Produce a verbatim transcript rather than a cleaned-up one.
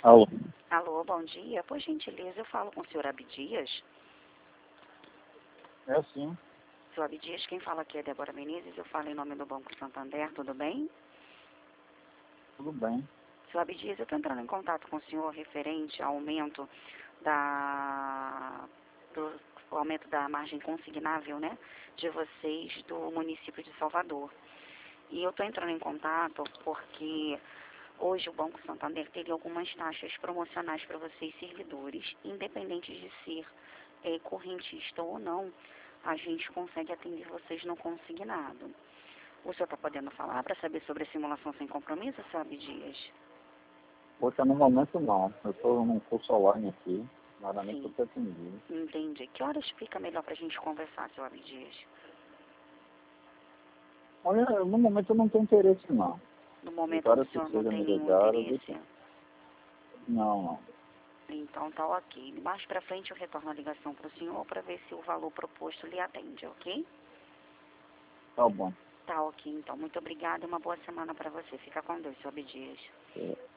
Alô? Alô, bom dia. Por gentileza, eu falo com o senhor Abdias. É sim. Senhor Abdias, quem fala aqui é Débora Menezes. Eu falo em nome do Banco Santander, tudo bem? Tudo bem. Senhor Abdias, eu estou entrando em contato com o senhor referente ao aumento da, do, o aumento da margem consignável, né, de vocês do município de Salvador. E eu estou entrando em contato porque hoje o Banco Santander teria algumas taxas promocionais para vocês servidores, independente de ser é, correntista ou não, a gente consegue atender vocês no consignado. O senhor está podendo falar para saber sobre a simulação sem compromisso, senhor Abdias? Poxa, no momento não. Eu estou num curso online aqui, nada nem Sim, estou atendido. entendi. Que horas fica melhor para a gente conversar, senhor Abdias? Olha, no momento eu não tenho interesse não. No momento o Várias senhor não pessoas tem me nenhum ligaram. interesse? Não, não. Então tá ok. Mais pra frente eu retorno a ligação pro senhor para ver se o valor proposto lhe atende, ok? Tá bom. Tá ok, então. Muito obrigada e uma boa semana para você. Fica com Deus, senhor Abdias. É.